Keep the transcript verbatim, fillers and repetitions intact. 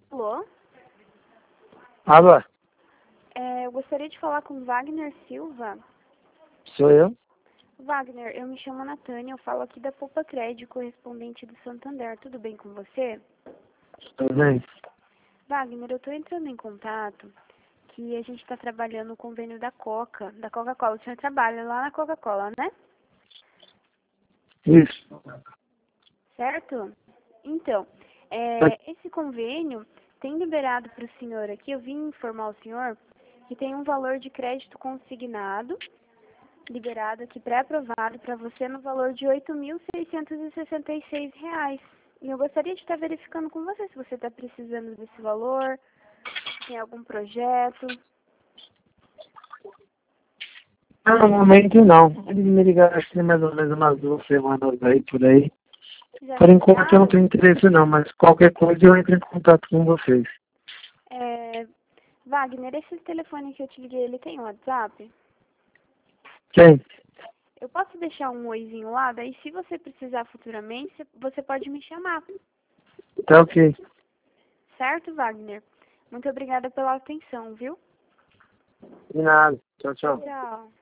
Alô? Alô, É, eu gostaria de falar com Wagner Silva. sou eu? Wagner, eu me chamo Natânia, eu falo aqui da Poupa Crédito, correspondente do Santander. Tudo bem com você? Tudo bem? Wagner, eu estou entrando em contato que a gente está trabalhando o convênio da Coca, da Coca-Cola. O senhor trabalha lá na Coca-Cola, né? Isso. Certo? Então, é, esse convênio tem liberado para o senhor aqui, eu vim informar o senhor que tem um valor de crédito consignado, liberado aqui, pré-aprovado para você no valor de oito mil seiscentos e sessenta e seis reais. E eu gostaria de estar verificando com você se você está precisando desse valor, se tem algum projeto. Não, no momento não. Eles me ligaram acho que tem mais ou menos umas duas semanas aí por aí. Já Por te enquanto eu não ligaram? tenho interesse não, mas qualquer coisa eu entro em contato com vocês. É, Wagner, esse telefone que eu te liguei, ele tem WhatsApp? Quem? Eu posso deixar um oizinho lá, daí se você precisar futuramente, você- você pode me chamar. Tá ok. Certo, Wagner? Muito obrigada pela atenção, viu? De nada. Tchau, tchau. Tchau.